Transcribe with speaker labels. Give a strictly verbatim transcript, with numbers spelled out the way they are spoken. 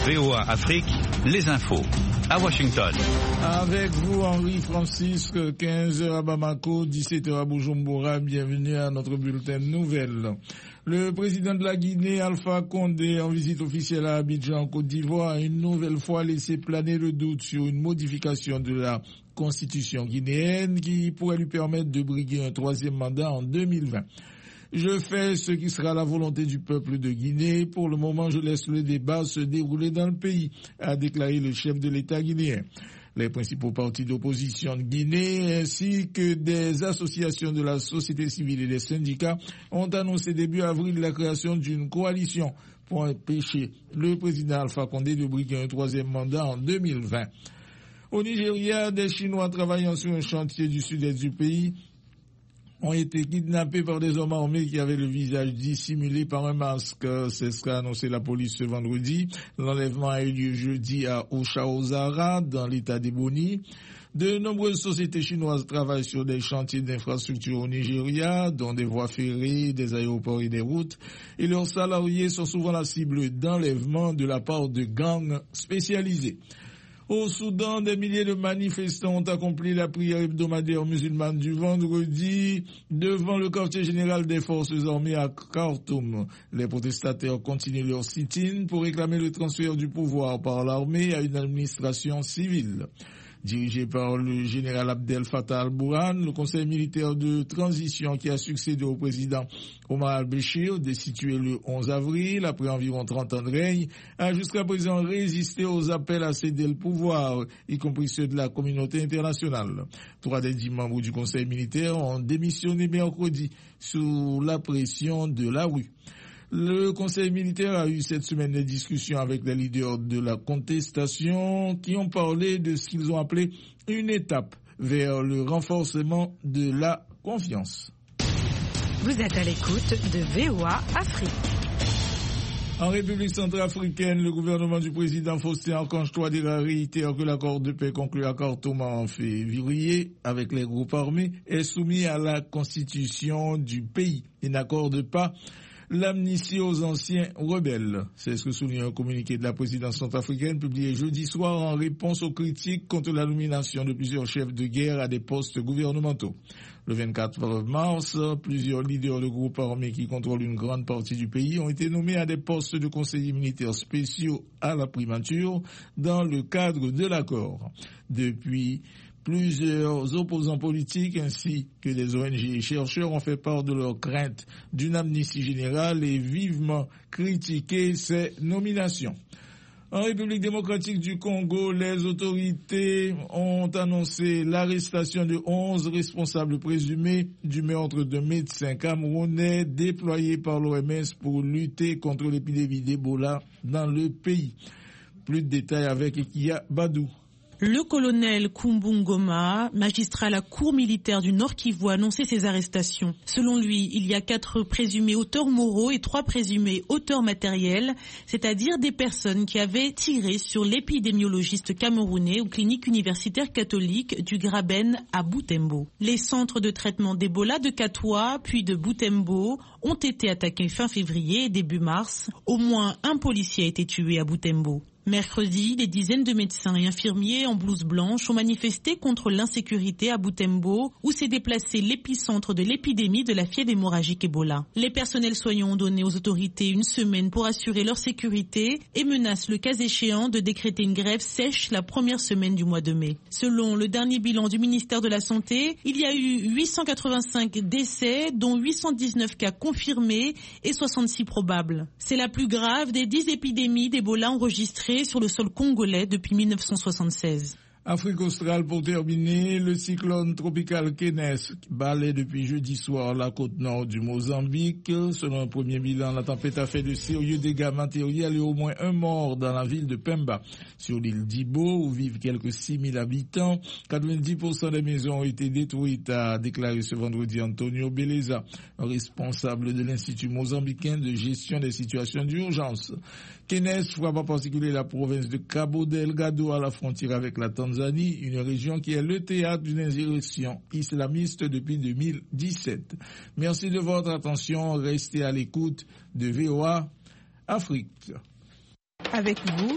Speaker 1: V O A Afrique, les infos. À Washington.
Speaker 2: Avec vous, Henri Francis, quinze heures à Bamako, dix-sept heures à Bujumbura. Bienvenue à notre bulletin de nouvelles. Le président de la Guinée, Alpha Condé, en visite officielle à Abidjan, Côte d'Ivoire, a une nouvelle fois laissé planer le doute sur une modification de la constitution guinéenne qui pourrait lui permettre de briguer un troisième mandat en deux mille vingt. Je fais ce qui sera la volonté du peuple de Guinée. Pour le moment, je laisse le débat se dérouler dans le pays, a déclaré le chef de l'État guinéen. Les principaux partis d'opposition de Guinée ainsi que des associations de la société civile et des syndicats ont annoncé début avril la création d'une coalition pour empêcher le président Alpha Condé de briguer un troisième mandat en deux mille vingt. Au Nigeria, des Chinois travaillant sur un chantier du sud-est du pays ont été kidnappés par des hommes armés qui avaient le visage dissimulé par un masque. C'est ce qu'a annoncé la police ce vendredi. L'enlèvement a eu lieu jeudi à Oshaozara, dans l'état d'Ebonyi. De nombreuses sociétés chinoises travaillent sur des chantiers d'infrastructures au Nigeria, dont des voies ferrées, des aéroports et des routes. Et leurs salariés sont souvent la cible d'enlèvement de la part de gangs spécialisés. Au Soudan, des milliers de manifestants ont accompli la prière hebdomadaire musulmane du vendredi devant le quartier général des forces armées à Khartoum. Les protestataires continuent leur sit-in pour réclamer le transfert du pouvoir par l'armée à une administration civile. Dirigé par le général Abdel Fattah al-Burhan, le conseil militaire de transition qui a succédé au président Omar al-Béchir, destitué le onze avril, après environ trente ans de règne, a jusqu'à présent résisté aux appels à céder le pouvoir, y compris ceux de la communauté internationale. Trois des dix membres du conseil militaire ont démissionné mercredi sous la pression de la rue. Le conseil militaire a eu cette semaine des discussions avec les leaders de la contestation qui ont parlé de ce qu'ils ont appelé une étape vers le renforcement de la confiance.
Speaker 3: Vous êtes à l'écoute de V O A Afrique.
Speaker 2: En République centrafricaine, le gouvernement du président Faustin Archange-Touadéra réitère que l'accord de paix conclu à Khartoum en février avec les groupes armés est soumis à la constitution du pays. Il n'accorde pas l'amnistie aux anciens rebelles. C'est ce que souligne un communiqué de la présidence centrafricaine publié jeudi soir en réponse aux critiques contre la nomination de plusieurs chefs de guerre à des postes gouvernementaux. Le vingt-quatre mars, plusieurs leaders de groupes armés qui contrôlent une grande partie du pays ont été nommés à des postes de conseillers militaires spéciaux à la primature dans le cadre de l'accord. Depuis, plusieurs opposants politiques ainsi que des O N G et chercheurs ont fait part de leur crainte d'une amnistie générale et vivement critiqué ces nominations. En République démocratique du Congo, les autorités ont annoncé l'arrestation de onze responsables présumés du meurtre de médecins camerounais déployés par l'O M S pour lutter contre l'épidémie d'Ebola dans le pays. Plus de détails avec Ekia Badou.
Speaker 4: Le colonel Kumbungoma, magistrat à la cour militaire du Nord Kivu, a annoncé ces arrestations. Selon lui, il y a quatre présumés auteurs moraux et trois présumés auteurs matériels, c'est-à-dire des personnes qui avaient tiré sur l'épidémiologiste camerounais aux cliniques universitaires catholiques du Graben à Butembo. Les centres de traitement d'Ebola de Katwa puis de Butembo ont été attaqués fin février et début mars. Au moins un policier a été tué à Butembo. Mercredi, des dizaines de médecins et infirmiers en blouse blanche ont manifesté contre l'insécurité à Butembo, où s'est déplacé l'épicentre de l'épidémie de la fièvre hémorragique Ebola. Les personnels soignants ont donné aux autorités une semaine pour assurer leur sécurité et menacent le cas échéant de décréter une grève sèche la première semaine du mois de mai. Selon le dernier bilan du ministère de la Santé, il y a eu huit cent quatre-vingt-cinq décès, dont huit cent dix-neuf cas confirmés et soixante-six probables. C'est la plus grave des dix épidémies d'Ebola enregistrées sur le sol congolais depuis mille neuf cent soixante-seize.
Speaker 2: Afrique australe pour terminer, le cyclone tropical Kenneth balaie depuis jeudi soir la côte nord du Mozambique. Selon un premier bilan, la tempête a fait de sérieux dégâts matériels et au moins un mort dans la ville de Pemba. Sur l'île d'Ibo, où vivent quelques six mille habitants, quatre-vingt-dix pour cent des maisons ont été détruites, a déclaré ce vendredi Antonio Beleza, responsable de l'Institut mozambicain de gestion des situations d'urgence. Kenneth frappe en particulier la province de Cabo Delgado à la frontière avec la Tanzanie, une région qui est le théâtre d'une insurrection islamiste depuis deux mille dix-sept. Merci de votre attention. Restez à l'écoute de V O A Afrique.
Speaker 3: Avec vous,